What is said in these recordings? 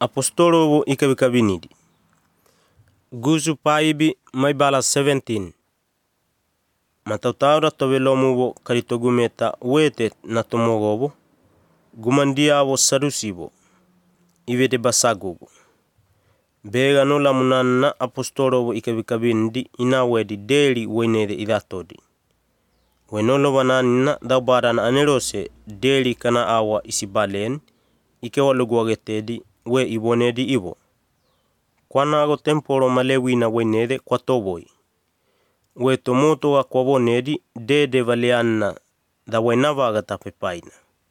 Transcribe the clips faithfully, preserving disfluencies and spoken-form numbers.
Apostolovo ikabikabinidi. Guzu paibi maibala seventeen. Matautaura tovelomuvo karitogumeta wete na tomogovo. Gumandiavo sarusivo. Ivede basagugo. Bega no lamunana apostolovo ikabikabinidi inawedi deli wenede idatodi. Wenolo wananina daubarana anerose deli kana awa isibalen ikewaluguagetedi we ibonedi ivo. Kwanago temporo malewina wenede kwatovoi. We tomotoga kwavonedi dede valiana da wenavaga tapepaina.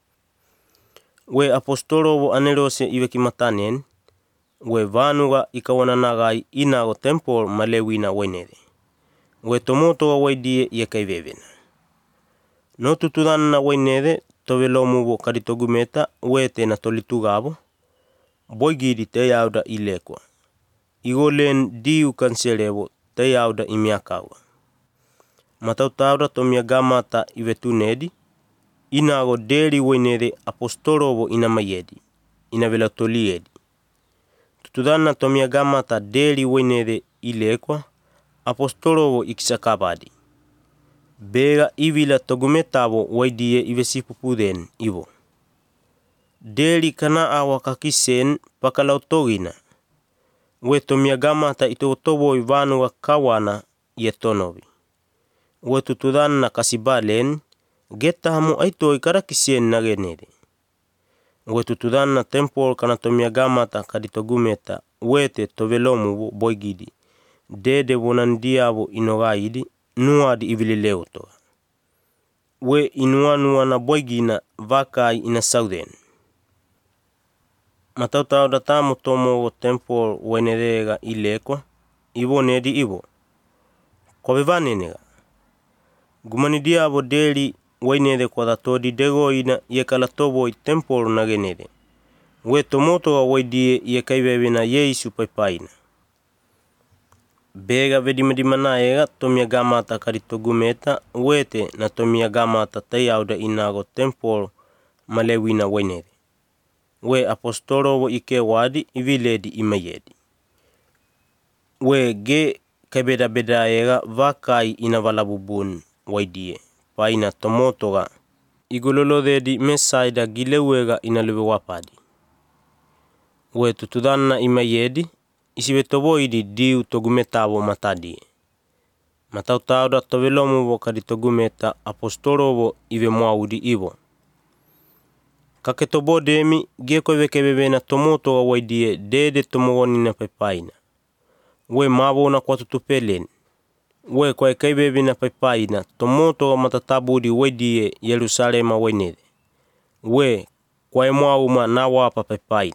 We apostolovo anerose ivekimatanen we vanuga ikawananagai inago temporo malewina wenede. We tomotoga waidie yakaivevena. No tutudana wenede tovelomuvo karitogumeta wete na tolitugavo. Boigidi te yauda ilekwa. Igolen diu kanselevo te yauda imiakawa. Matautaura tomiagamata ivetunedi. Inago deli wenede apostolovo inamayedi. Inavela toliedi. Tutudana tomiagamata deli wenede ilekwa. Apostolovo ikisakabadi. Bega ivila togumetavo waidie ivesipupuden ivo. Deli kana awa kakisen pakalautogina. We tomiagamata itotovo ivanuga kawana yetonovi. We tutudana kasibalen geta hamu aito ikarakisen nagenede. We tutudana tempol kana tomiagamata karitogumeta wete tovelomuvo boigidi. Dede wonandiavo inogaidi nuadi ivilileuto. We inuanua na boigina vakai ina sauden. Matautaura tamo tomo tempol wenedega ilekwa. Ivo nedi ivo. Kovevanenega. Gumanidiavo deli wenede kwa datodi dego ina yekalatovo i tempol nagenede. We tomotoga waidie yekaivevina Yesu paipaina. Bega vedimedimanaega tomiagamata karitogumeta wete na tomiagamata tayauda inago tempol malewina wenede. We apostolovo ikewadi iviledi imayedi. We ge kabeda bedaega vakai inavalabubun waidie. Paina tomotoga. Igololodedi mesaida gilewega inalube wapadi. We tutudana imayedi. Isivetovoidi diu togumetavo matadie. Matautaura tovelomuvo karitogumeta apostolovo ive muaudi ivo. Kaketobodemi gekovekevevena tomotoga waidie dede tomogonina pepaina. We mavona kwa tutupelen. We kwa ekevevena pepaina tomotoga matatabudi waidie Yerusalema wenede. We kwa emuauma na wapa pepaina.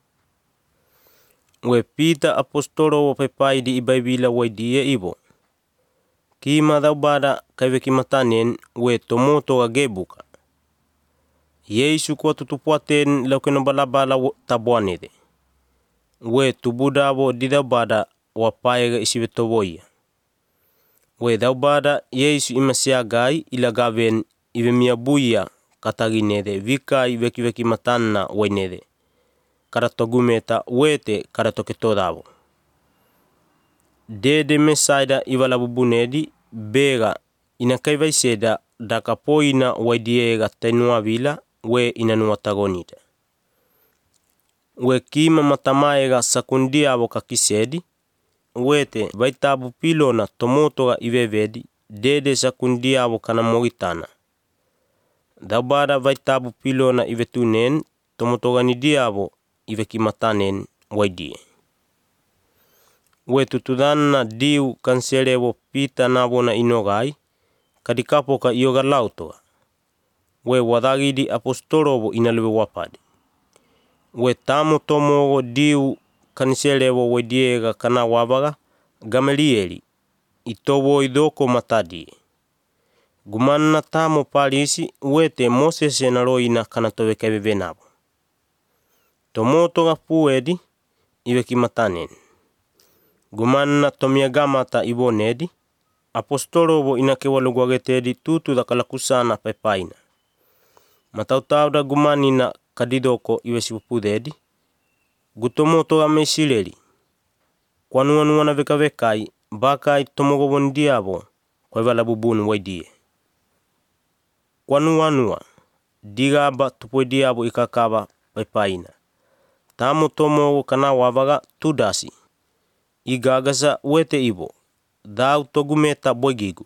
We Peter apostolovo pepaidi ibaibila waidie ivo. Kima daubada kaivekimatanen we tomotoga gebuka. Yesu kwa tutupuaten laukena balabala tabuanede. We tubudavo didaubada wapaega isivetovoia. We daubada Yesu imasiagai ilagaven ivemiabuia kataginede vika ivekivekimatana wainede. Karatogumeta wete karatoketodavo. Dede mesaida ivalabubunedi bega inakaivaiseda dakapoina waidiega tenua vila we inanuatagonita. We kima matamaega sakundiavo kakisedi wete vaitabu pilona tomotoga ivevedi dede sakundiavo kana mogitana. Daubada vaitabu pilona ivetunen tomotoganidiavo ivekimatanen waidie. We tutudana diu kanselevo Pita navona inogai kadikapoka iogalautoga. We wadagidi apostolovo inalube wapadi. We tamo tomogo diu kanselevo waidiega kana wabaga Gamalieli itovo idoko matadie. Gumana tamo palisi wete Moses enaroina kana tovekavevenavo. Tomotoga puedi ivekimatanen. Gumana tomiagamata ibonedi. Apostolovo inakewaluguagetedi tutu dakalakusana pepaina. Matautaura gumanina kadidoko ivesipupudedi. gutomotoga me Isileli, kwa nuanuana vekavekai, bakai tomogovondiavo kwa valabubunu waidie. Kwa nuanua, digaba tupoidiavo ikakava paipaina. Tamo tomogo kana wavaga tudasi. Igagasa wete ivo, dau togumeta boigigu.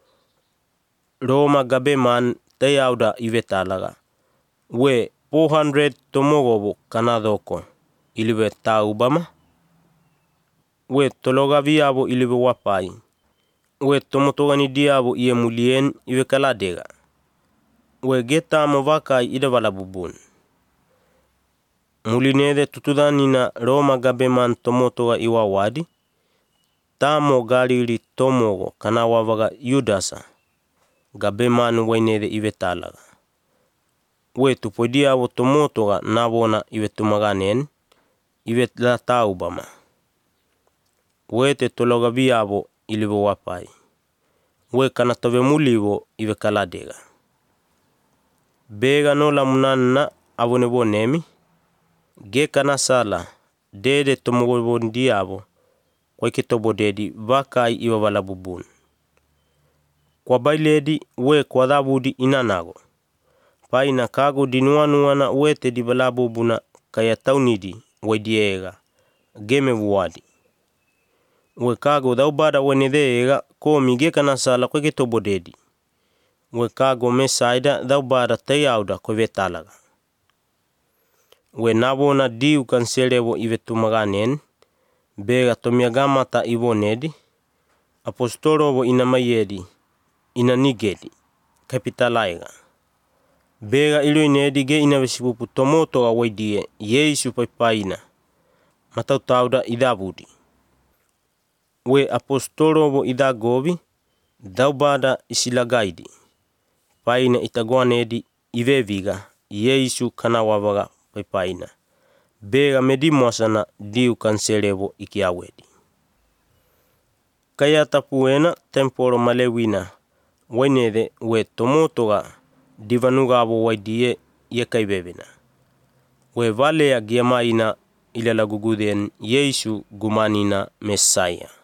Roma gabeman teyauda ivetalaga. We four hundred tomogovo kana doko ilive taubama. We tologaviavo ilive wapai. We tomotogani diavo ie mulien ive kaladega. We getamo vakai ida valabubun. Mulinede tutudanina Roma gabeman tomotoga iwawadi. Tamo galili tomogo kana wavaga Yudasa. Gabeman wainede ive talaga. We tupoidiavo tomotoga navona ive tumaganen. Ive la taubama. We te tologaviavo ilive wapai. We kana tove mulivo ive kaladega. Bega no la munana avonevonemi. Ge kana sala dede tomogovondiavo kwa ikitobodedi vakai iwa valabubun. Kwa bailedi we kwa davudi inanago. Paina kago dinuanuana wete di valabubuna kaya taunidi waidiega game vuadi. We kago daubada wenedega komi ge kana sala kwa ikitobodedi. We kago mesaida daubada teyauda kwa vetalaga. We navona diu kanselevo ive tumaganen. Bega tomiagamata ivonedi. Apostolovo inamayedi. Inanigedi. Kapitalaiga. Bega iluinedi ge inavesipupu tomotoga waidie Yesu paipaina. Matautauda idavudi. We apostolovo idagovi. Daubada isilagaidi. Paina itaguanedi iveviga Yesu kana wavaga paipaina. Bega medimoasana diu kanselevo ikiawedi. Kaya tapuena temporo malewina. Wainede we tomotoga divanugavo waidie yekaivevina. We valea giamaina ilalaguguden Yesu gumanina Messiah.